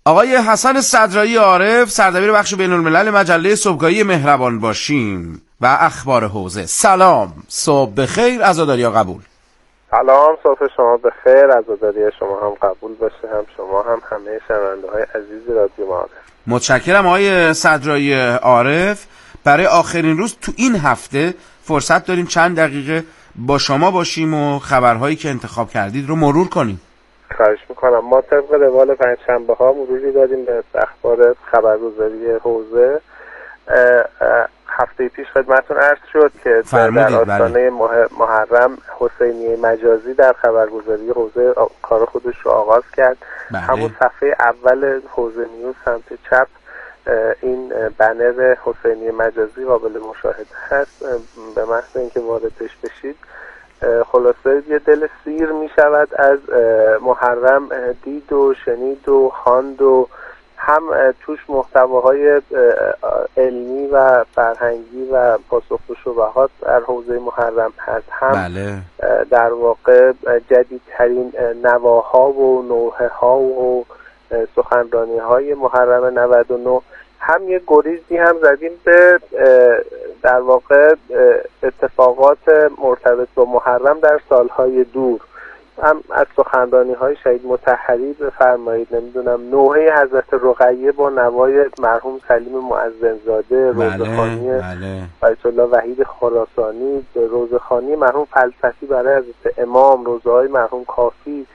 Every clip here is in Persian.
آقای حسن صدرایی عارف، سردبیر بخش بین‌الملل مجله صبحگاهی مهربان باشیم و اخبار حوزه. سلام، صبح بخیر، عزاداری ها قبول. سلام، صبح شما بخیر، عزاداری شما هم قبول باشه، هم شما هم همه شنونده های عزیز رادیو معارف. متشکرم آقای صدرایی عارف. برای آخرین روز تو این هفته فرصت داریم چند دقیقه با شما باشیم و خبرهایی که انتخاب کردید رو مرور کنیم. خواهش میکنم. ما طبق روال پنجشنبه ها مروری داریم به اخبار خبرگزاری حوزه. هفته پیش خدمتتون عرض شد که در آستانه محرم حسینیه مجازی در خبرگزاری حوزه کار خودش رو آغاز کرد. همون صفحه اول حوزه نیوز سمت چپ این بنر حسینیه مجازی قابل مشاهده هست. به محض اینکه واردش بشید خلاصه یه دل سیر می شود از محرم دید و شنید و خواند و هم توش محتواهای علمی و فرهنگی و پاسخ به شبهات در حوزه محرم هست، هم در واقع جدیدترین نواها و نوحه ها و سخنرانی های محرم 99، هم یه گریزی هم زدیم به در واقع اتفاقات مرتبط با محرم در سالهای دور، هم از سخنرانی های شهید مطهری بفرمایید، نمیدونم نوحه حضرت رقیه با نوای مرحوم سلیم مؤذنزاده، روزخوانی آیت الله وحید خراسانی، روزخوانی مرحوم فلسفی برای حضرت امام، روزهای مرحوم کافی،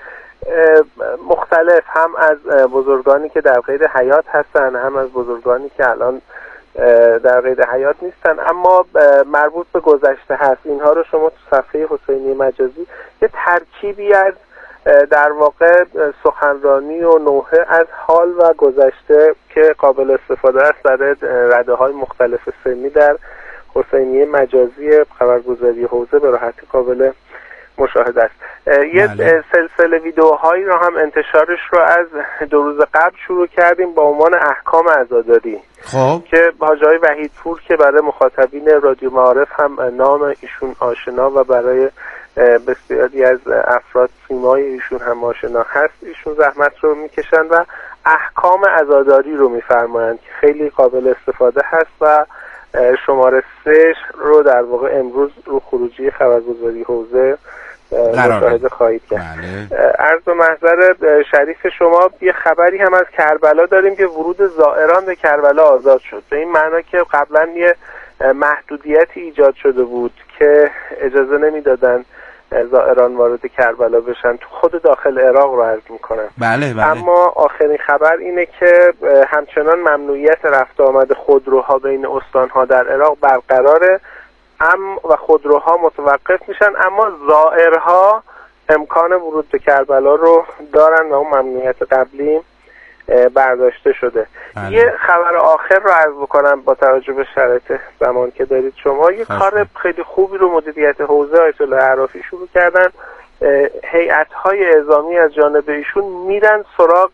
مختلف، هم از بزرگانی که در قید حیات هستن، هم از بزرگانی که الان در قید حیات نیستن اما مربوط به گذشته هست. اینها رو شما تو صفحه حسینیه مجازی یه ترکیبی از در واقع سخنرانی و نوحه از حال و گذشته که قابل استفاده است برای رده های مختلف سنی در حسینیه مجازی خبرگزاری حوزه به راحتی قابل مشاهده است. یه سلسله ویدیوهایی رو هم انتشارش رو از 2 روز قبل شروع کردیم با عنوان احکام عزاداری که حاجی وحیدپور که برای مخاطبین رادیو معارف هم نام ایشون آشنا و برای بسیاری از افراد سیمای ایشون هم آشنا هست، ایشون زحمت رو میکشن و احکام عزاداری رو میفرمایند که خیلی قابل استفاده هست و شماره 3 رو در واقع امروز رو خروجی خبرگزاری حوزه مشاهده خواهید کرد. عرض و محضر شریف شما یه خبری هم از کربلا داریم که ورود زائران به کربلا آزاد شد، به این معنا که قبلا یه محدودیتی ایجاد شده بود که اجازه نمیدادن زائران وارد کربلا بشن، تو خود داخل عراق رو عرض میکنم. اما آخرین خبر اینه که همچنان ممنوعیت رفت آمد خودروها بین استانها در عراق برقراره و خودروها متوقف میشن، اما زائرها امکان ورود به کربلا رو دارن و اون ممنوعیت قبلی برداشته شده. یه خبر آخر رو عرض بکنم با توجه به شرایط زمان که دارید شما. یه کار خیلی خوبی رو مدیریت حوزه آیت الله عرافی شروع کردن. هیئت‌های اعزامی از جانب ایشون میرن سراغ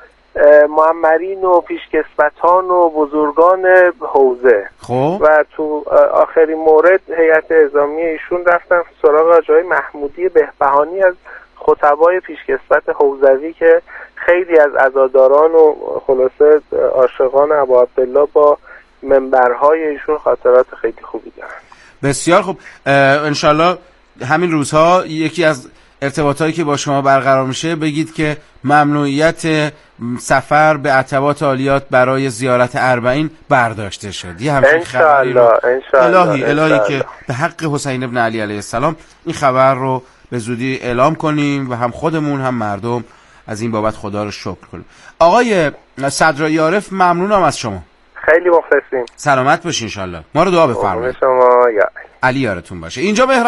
معمرین و پیشکسوتان و بزرگان حوزه و تو آخرین مورد هیئت اعزامی ایشون رفتن سراغ آقای محمودی بهبهانی از خطبای پیشکسوت حوزوی که خیلی از عزاداران و خلاصه عاشقان ابا عبدالله با منبرهای ایشون خاطرات خیلی خوبی دارن. بسیار خوب، انشالله همین روزها یکی از ارتباطاتی که با شما برقرار میشه بگید که ممنوعیت سفر به عتبات عالیات برای زیارت اربعین برداشته شد. یه همچین خبری رو الهی که به حق حسین ابن علی علیه السلام این خبر رو به زودی اعلام کنیم و هم خودمون هم مردم از این بابت خدا رو شکر کنیم. آقای صدرایی عارف ممنونم از شما، خیلی مخلصیم. سلامت باشین ان شاء الله. ما رو دعا بفرمایید. شما یا علی یارتون باشه. اینجا